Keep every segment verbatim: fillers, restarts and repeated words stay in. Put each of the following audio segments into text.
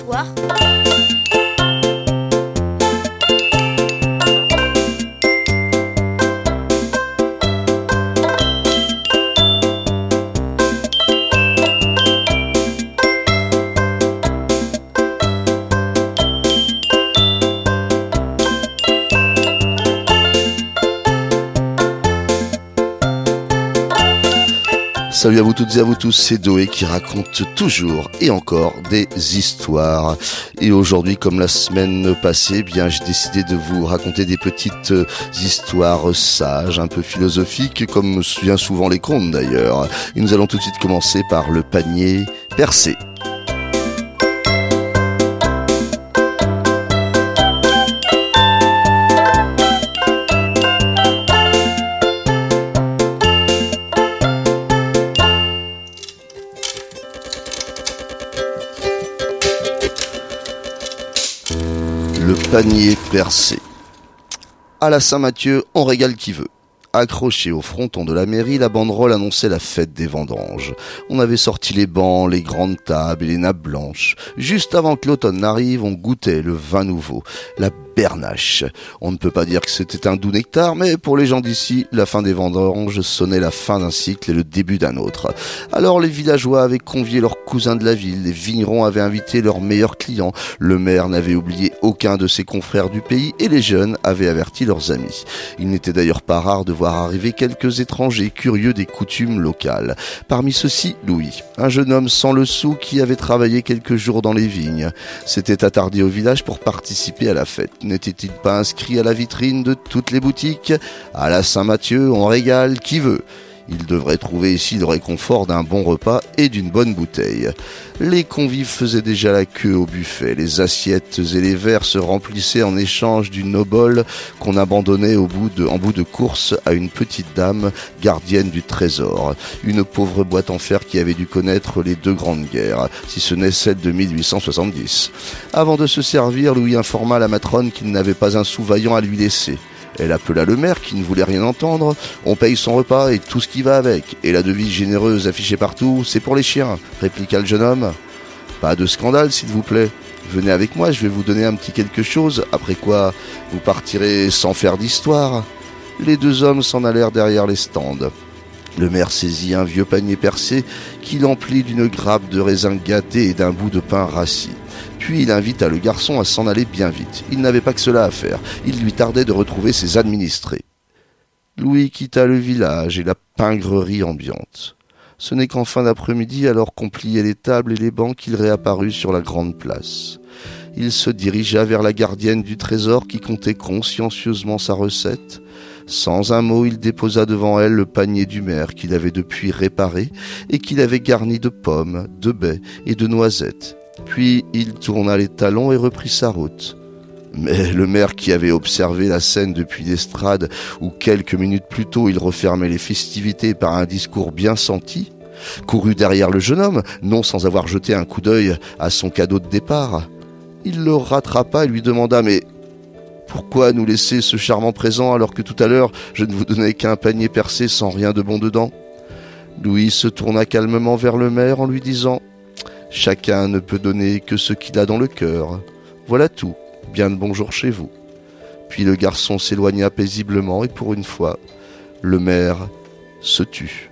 histoires. Salut à vous toutes et à vous tous, c'est Doé qui raconte toujours et encore des histoires. Et aujourd'hui, comme la semaine passée, eh bien j'ai décidé de vous raconter des petites histoires sages, un peu philosophiques, comme bien souvent les contes d'ailleurs. Et nous allons tout de suite commencer par le panier percé. Le panier percé. À la Saint-Mathieu, on régale qui veut. Accroché au fronton de la mairie, la banderole annonçait la fête des vendanges. On avait sorti les bancs, les grandes tables et les nappes blanches. Juste avant que l'automne n'arrive, on goûtait le vin nouveau, la bernache. On ne peut pas dire que c'était un doux nectar, mais pour les gens d'ici, la fin des vendanges sonnait la fin d'un cycle et le début d'un autre. Alors les villageois avaient convié leurs cousins de la ville, les vignerons avaient invité leurs meilleurs clients, le maire n'avait oublié aucun de ses confrères du pays et les jeunes avaient averti leurs amis. Il n'était d'ailleurs pas rare de voir arriver quelques étrangers curieux des coutumes locales. Parmi ceux-ci, Louis, un jeune homme sans le sou qui avait travaillé quelques jours dans les vignes. S'était attardé au village pour participer à la fête. N'était-il pas inscrit à la vitrine de toutes les boutiques ? À la Saint-Mathieu, on régale qui veut. Il devrait trouver ici le réconfort d'un bon repas et d'une bonne bouteille. Les convives faisaient déjà la queue au buffet. Les assiettes et les verres se remplissaient en échange d'une obole qu'on abandonnait au bout de, en bout de course à une petite dame gardienne du trésor. Une pauvre boîte en fer qui avait dû connaître les deux grandes guerres, si ce n'est celle de mille huit cent soixante-dix. Avant de se servir, Louis informa la matrone qu'il n'avait pas un sou vaillant à lui laisser. Elle appela le maire qui ne voulait rien entendre. On paye son repas et tout ce qui va avec. Et la devise généreuse affichée partout, c'est pour les chiens, répliqua le jeune homme. Pas de scandale, s'il vous plaît. Venez avec moi, je vais vous donner un petit quelque chose, après quoi vous partirez sans faire d'histoire. Les deux hommes s'en allèrent derrière les stands. Le maire saisit un vieux panier percé qu'il emplit d'une grappe de raisins gâtés et d'un bout de pain rassis. Puis il invita le garçon à s'en aller bien vite. Il n'avait pas que cela à faire. Il lui tardait de retrouver ses administrés. Louis quitta le village et la pingrerie ambiante. Ce n'est qu'en fin d'après-midi, alors qu'on pliait les tables et les bancs, qu'il réapparut sur la grande place. Il se dirigea vers la gardienne du trésor qui comptait consciencieusement sa recette. Sans un mot, il déposa devant elle le panier du maire qu'il avait depuis réparé et qu'il avait garni de pommes, de baies et de noisettes. Puis il tourna les talons et reprit sa route. Mais le maire, qui avait observé la scène depuis l'estrade où quelques minutes plus tôt il refermait les festivités par un discours bien senti, courut derrière le jeune homme, non sans avoir jeté un coup d'œil à son cadeau de départ. Il le rattrapa et lui demanda « Mais pourquoi nous laisser ce charmant présent alors que tout à l'heure je ne vous donnais qu'un panier percé sans rien de bon dedans ?» Louis se tourna calmement vers le maire en lui disant « Chacun ne peut donner que ce qu'il a dans le cœur. Voilà tout. Bien de bonjour chez vous. » Puis le garçon s'éloigna paisiblement et pour une fois, le maire se tut.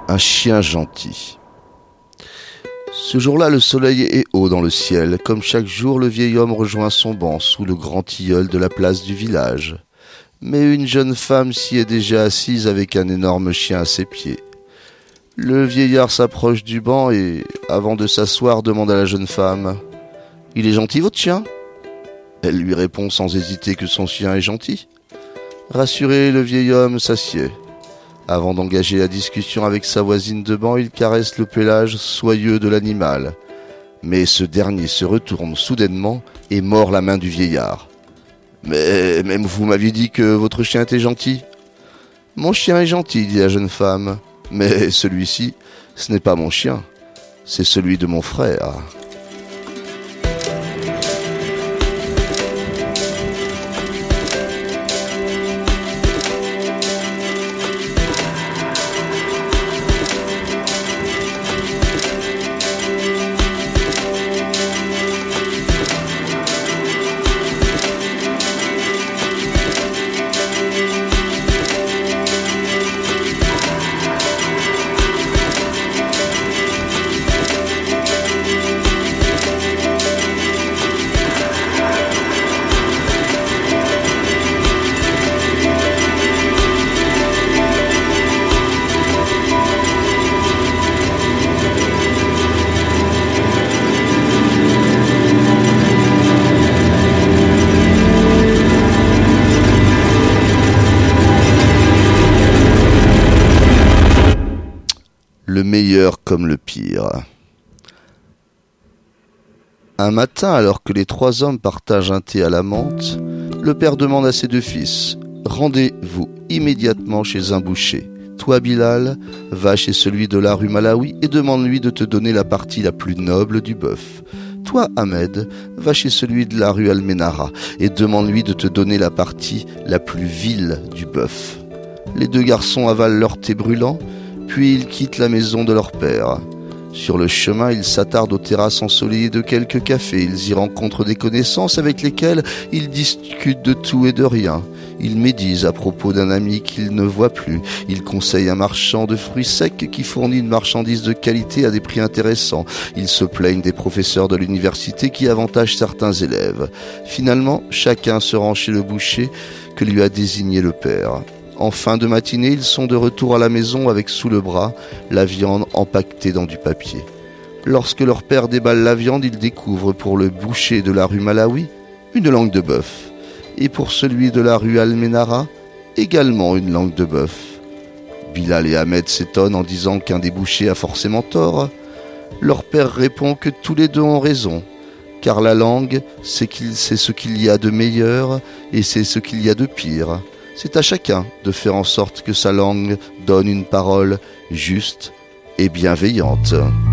un chien gentil. Ce jour-là, le soleil est haut dans le ciel. Comme chaque jour, le vieil homme rejoint son banc sous le grand tilleul de la place du village. Mais une jeune femme s'y est déjà assise avec un énorme chien à ses pieds. Le vieillard s'approche du banc et, avant de s'asseoir, demande à la jeune femme « Il est gentil votre chien ?» Elle lui répond sans hésiter que son chien est gentil. Rassuré, le vieil homme s'assied. Avant d'engager la discussion avec sa voisine de banc, il caresse le pelage soyeux de l'animal. Mais ce dernier se retourne soudainement et mord la main du vieillard. « Mais même vous m'aviez dit que votre chien était gentil ?»« Mon chien est gentil, dit la jeune femme. Mais celui-ci, ce n'est pas mon chien, c'est celui de mon frère. » Le meilleur comme le pire. Un matin, alors que les trois hommes partagent un thé à la menthe, le père demande à ses deux fils « Rendez-vous immédiatement chez un boucher. Toi, Bilal, va chez celui de la rue Malawi et demande-lui de te donner la partie la plus noble du bœuf. Toi, Ahmed, va chez celui de la rue Almenara et demande-lui de te donner la partie la plus vile du bœuf. » Les deux garçons avalent leur thé brûlant, puis ils quittent la maison de leur père. Sur le chemin, ils s'attardent aux terrasses ensoleillées de quelques cafés. Ils y rencontrent des connaissances avec lesquelles ils discutent de tout et de rien. Ils médisent à propos d'un ami qu'ils ne voient plus. Ils conseillent un marchand de fruits secs qui fournit une marchandise de qualité à des prix intéressants. Ils se plaignent des professeurs de l'université qui avantagent certains élèves. Finalement, chacun se rend chez le boucher que lui a désigné le père. En fin de matinée, ils sont de retour à la maison avec sous le bras la viande empaquetée dans du papier. Lorsque leur père déballe la viande, ils découvrent pour le boucher de la rue Malawi une langue de bœuf. Et pour celui de la rue Almenara, également une langue de bœuf. Bilal et Ahmed s'étonnent en disant qu'un des bouchers a forcément tort. Leur père répond que tous les deux ont raison, car la langue, c'est qu'il sait ce qu'il y a de meilleur et c'est ce qu'il y a de pire. C'est à chacun de faire en sorte que sa langue donne une parole juste et bienveillante.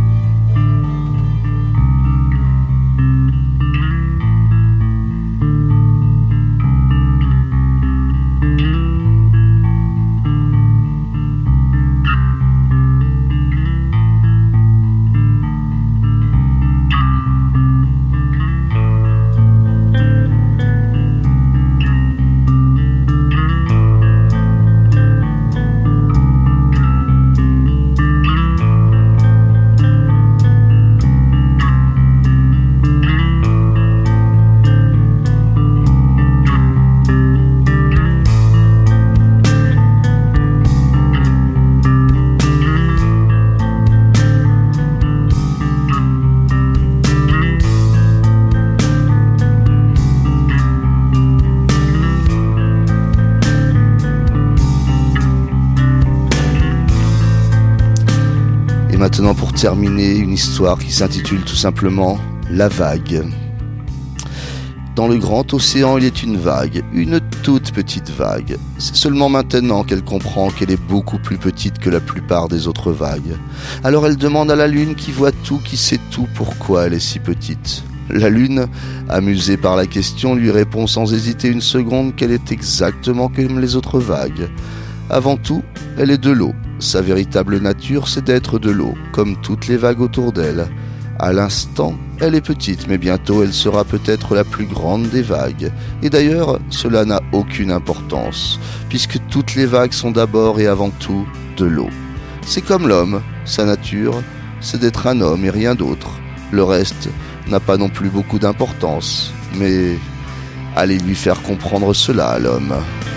Et maintenant, pour terminer, une histoire qui s'intitule tout simplement « La vague ». Dans le grand océan, il est une vague, une toute petite vague. C'est seulement maintenant qu'elle comprend qu'elle est beaucoup plus petite que la plupart des autres vagues. Alors elle demande à la lune qui voit tout, qui sait tout, pourquoi elle est si petite. La lune, amusée par la question, lui répond sans hésiter une seconde qu'elle est exactement comme les autres vagues. Avant tout, elle est de l'eau. Sa véritable nature, c'est d'être de l'eau, comme toutes les vagues autour d'elle. À l'instant, elle est petite, mais bientôt elle sera peut-être la plus grande des vagues. Et d'ailleurs, cela n'a aucune importance, puisque toutes les vagues sont d'abord et avant tout de l'eau. C'est comme l'homme, sa nature, c'est d'être un homme et rien d'autre. Le reste n'a pas non plus beaucoup d'importance, mais allez lui faire comprendre cela à l'homme.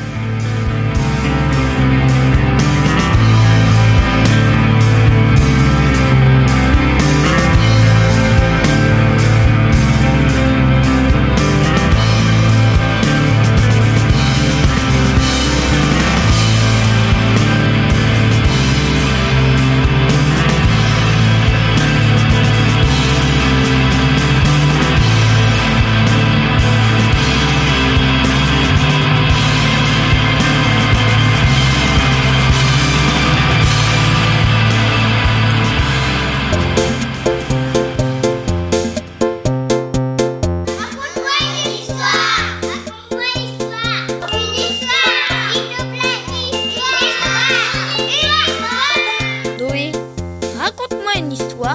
Raconte-moi une histoire.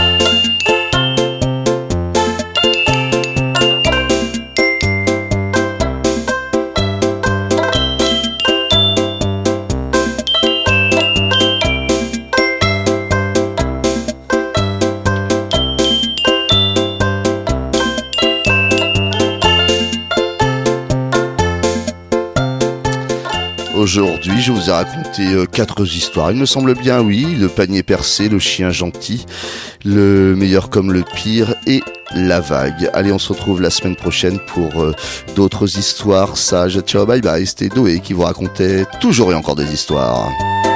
Aujourd'hui, je vous ai raconté euh, quatre histoires. Il me semble bien, oui. Le panier percé, le chien gentil, le meilleur comme le pire et la vague. Allez, on se retrouve la semaine prochaine pour euh, d'autres histoires sages. Ciao, bye bye. C'était Doé qui vous racontait toujours et encore des histoires.